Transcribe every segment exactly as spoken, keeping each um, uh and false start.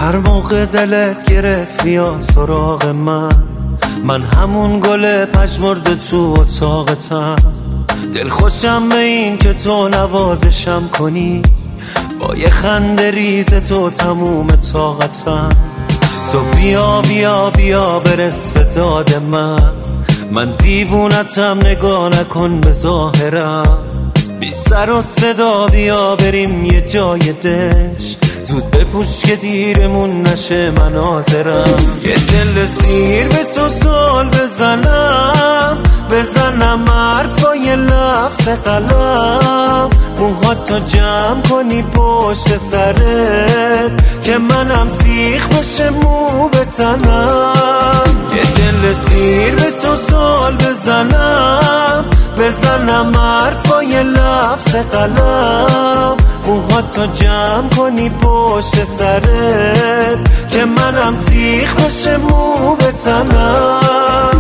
هر موقع دلت گرفت بیا سراغ من، من همون گل پژمرده تو اتاقتم. دل خوشم به این که تو نوازشم کنی، با یه خنده ریز تو تموم طاقتم. تو بیا بیا بیا برس به داد من، من دیوونتم نگاه نکن به ظاهرم. بی سر و صدا بیا بریم یه جای دش، زود بپوش که دیرمون نشه مناظرم. یه دل سیر به تو سال بزنم، بزنم حرفای لفظ قلم. موهاتو جمع کنی پشت سرت که منم سیخ بشه مو بتنم. یه دل سیر به تو سال بزنم، بزنم حرفای لفظ قلم. موهاتو جمع کنی پشت سرت که منم سیخ بشه مو بتنم.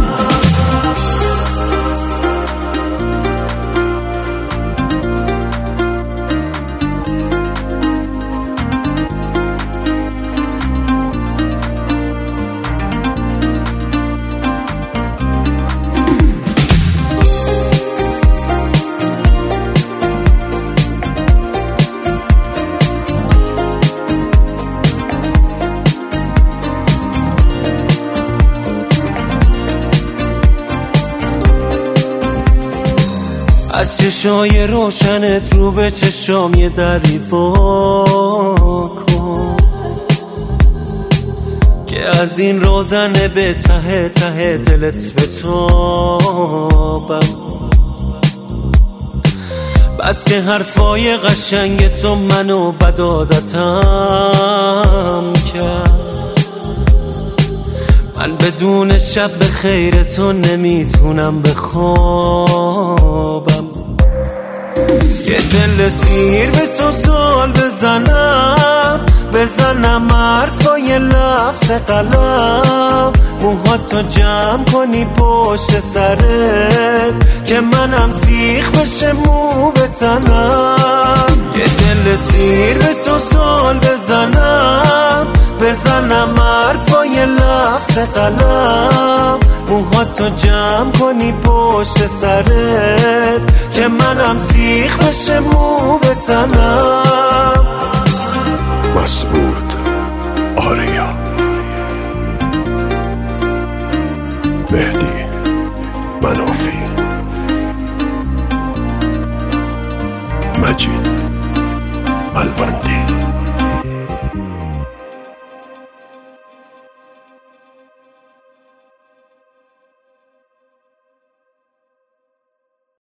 از چشای روشنت رو به چشام یه دری وا کن که از این روزنه به ته ته دلت بتابم. بس که حرفای قشنگ تو منو بد عادتم کرد، من بدون شب به خیر تو نمیتونم بخوابم. یه دل سیر به تو سال بزنم، بزنم حرفای لفظ قلم. موهاتو جمع کنی پشت سرت که منم سیخ بشه مو بتنم. یه دل سیر به تو سال بزنم، بزنم حرفای لفظ قلم. موهاتو جمع کنی پشت سرت که منم سیخ بشه مو بتنم. مسعود آریا، مهدی منافی، مجید